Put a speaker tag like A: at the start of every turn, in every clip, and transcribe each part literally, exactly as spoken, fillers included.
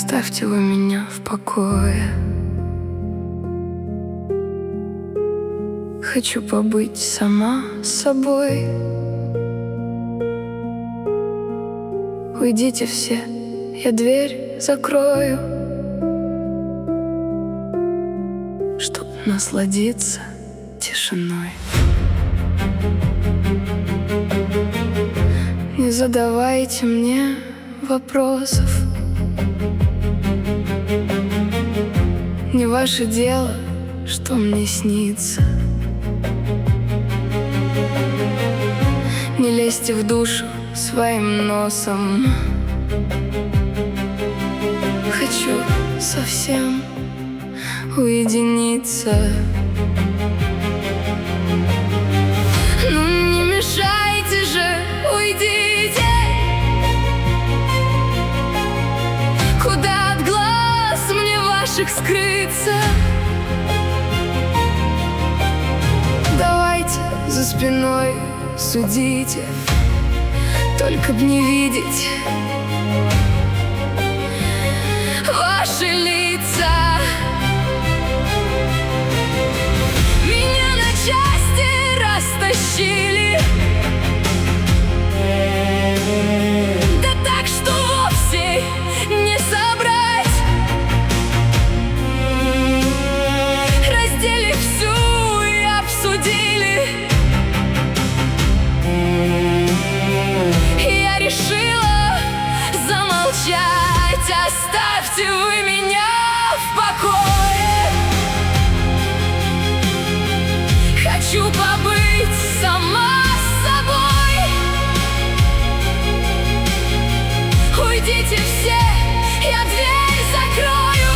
A: Оставьте вы меня в покое. Хочу побыть сама с собой. Уйдите все, я дверь закрою, чтоб насладиться тишиной. Не задавайте мне вопросов. Не ваше дело, что мне снится. Не лезьте в душу своим носом. Хочу совсем уединиться. Ну не мешайте же, уйдите. Куда от глаз мне ваших скрыться? Давайте за спиной судите, только б не видеть ваши лица. Меня на части растащили, да так, что вовсе не собрать. Раздели всю и обсудили. Я решила замолчать. Оставьте вы меня в покое. Хочу побыть сама с собой. Уйдите все, я дверь закрою,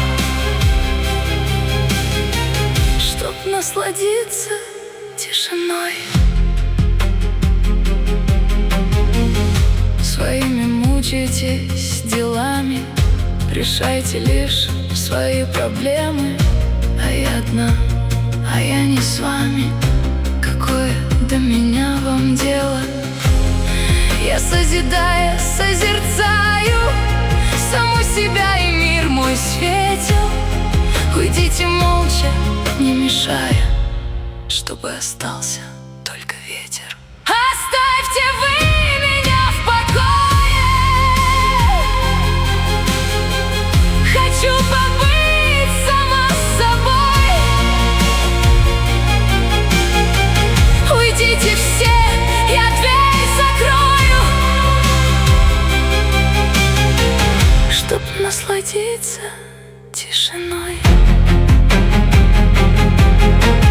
A: чтоб насладиться тишиной. Своими мучаетесь делами, решайте лишь свои проблемы. А я одна, а я не с вами. Какое до меня вам дело? Я, созидая, созерцаю саму себя, и мир мой светил. Уйдите молча, не мешая, чтобы остался только ветер. Оставьте вы меня в покое. Хочу побыть сама с собой. Уйдите все, я дверь закрою, чтоб насладиться тишиной.